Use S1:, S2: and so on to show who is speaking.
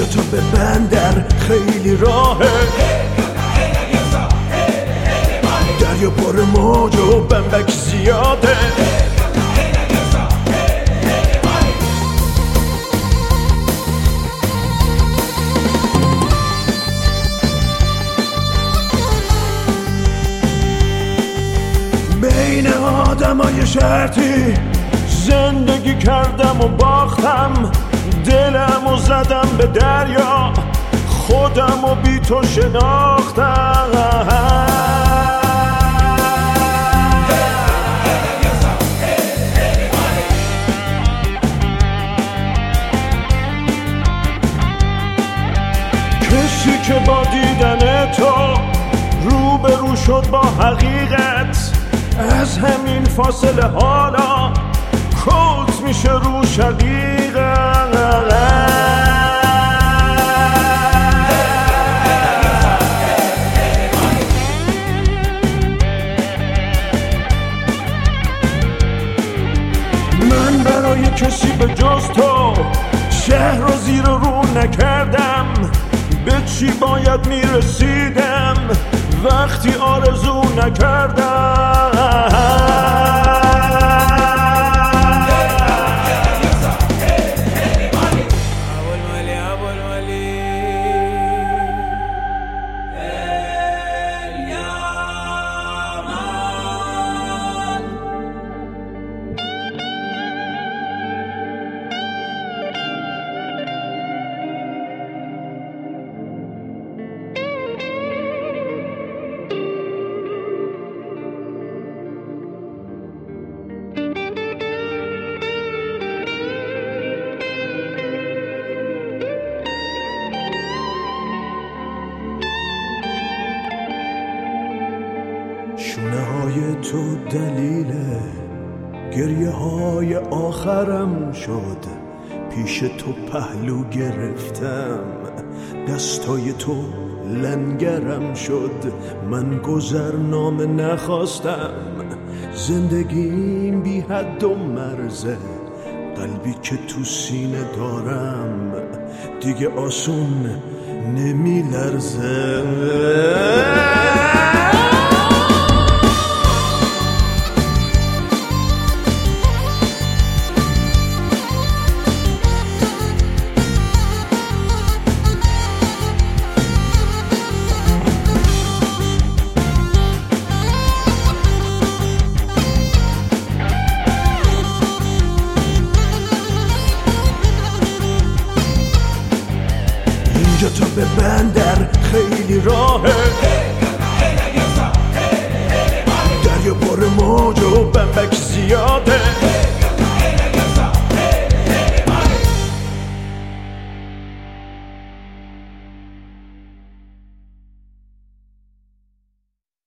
S1: اینجا تا به بندر خیلی راهه، دریا پر موج و بمبک زیاده. بین آدمای شرطی زندگی کردم و باختم، دلم و زدم به دریا، خودم و بی تو شناختم. کسی که با دیدن تو روبرو شد با حقیقت، از همین فاصله حالا کلت میشه رو شقیقت. من برای کسی به جز تو شهر رو زیر رو نکردم، به چی باید میرسیدم وقتی آرزو نکردم. شونه های تو دلیل گریه های آخرم شد، پیش تو پهلو گرفتم، دستای تو لنگرم شد. من گذرنامه نخواستم، زندگیم بی حد و مرزه، قلبی که تو سینه دارم دیگه آسون نمی لرزه.